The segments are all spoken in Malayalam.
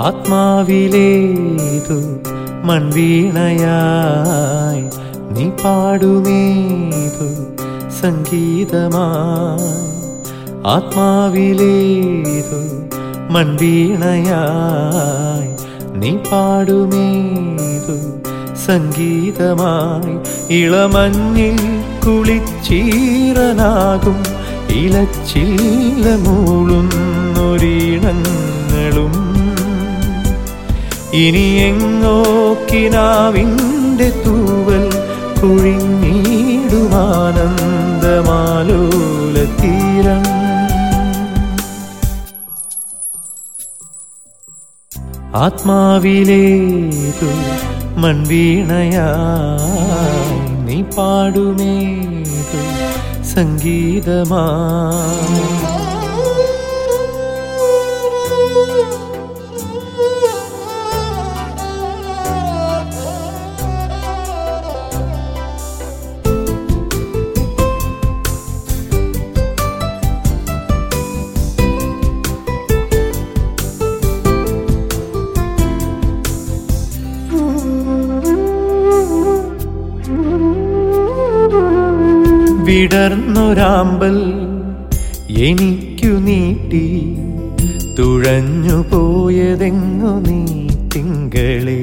ആത്മാവിലേതു മൺവീണയായി നീ പാടുമേതു സംഗീതമായി. ആത്മാവിലേതു മൺവീണയായി നീ പാടുമേതു സംഗീതമായി. ഇളമഞ്ഞിൽ കുളിച്ചീറനാകും ഇലച്ചില്ല മൂളുന്നൊരീണങ്ങളും ഇനി എങ്ങോ കിനാവിൻ്റെ തൂവൽ കുഴിഞ്ഞിടുമാനന്ദമാലോല തീരം. ആത്മാവിലേതു മൺവീണയായി നീ പാടുമേതു സംഗീതമായി. വിടർന്നൊരാമ്പൽ എനിക്കു നീട്ടി തുഴഞ്ഞു പോയതെങ്ങു നീ തിങ്കളേ.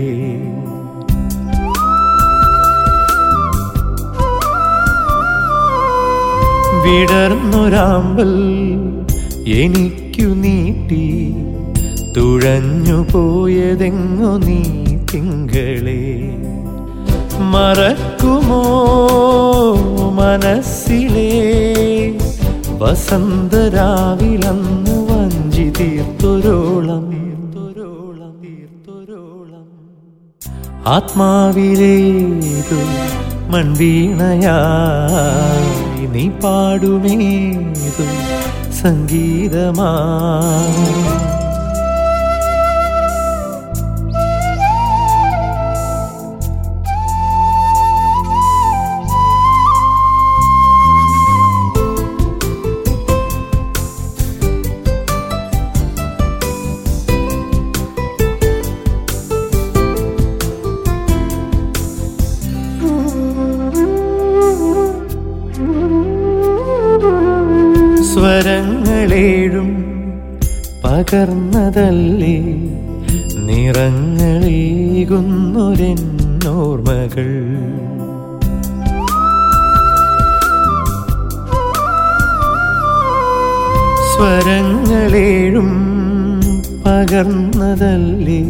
വിടർന്നൊരാമ്പൽ എനിക്കു നീട്ടി തുഴഞ്ഞു പോയതെങ്ങു നീ തിങ്കളേ. മറക്കുമോ മനസ്സിലെ വസന്തരാവിലന്നു വഞ്ചി തീർത്തൊരോളം. ആത്മാവിലേതു മൺവീണയായി നീ പാടുമേതു സംഗീതമായി. സ്വരങ്ങളേഴും പകർന്നതല്ലേ നിറങ്ങളേകുന്നൊരെന്നോർമ്മകൾ. സ്വരങ്ങളേഴും പകർന്നതല്ലേ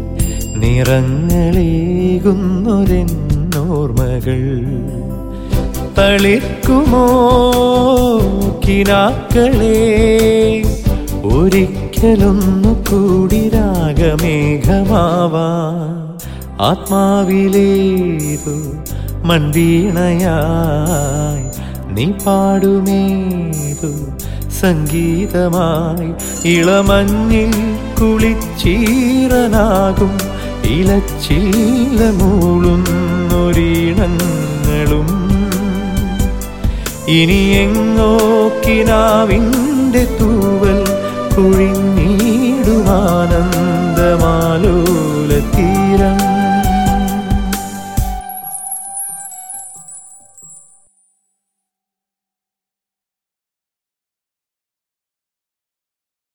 നിറങ്ങളേകുന്നൊരെന്നോർമ്മകൾ. തളിർക്കുമോ കിനാക്കളെ ഒരിക്കലൊന്നു കൂടി രാഗമേഘമാവാൻ. ആത്മാവിലേതു മൺവീണയായി നീ പാടുമേതു സംഗീതമായി. ഇളമഞ്ഞിൽ കുളിച്ചീറനാകും ഇലച്ചില്ല മൂളുന്നൊരീണങ്ങളും ഇനി എങ്ങോ കിനാവിൻ്റെ തൂവൽ കുഴി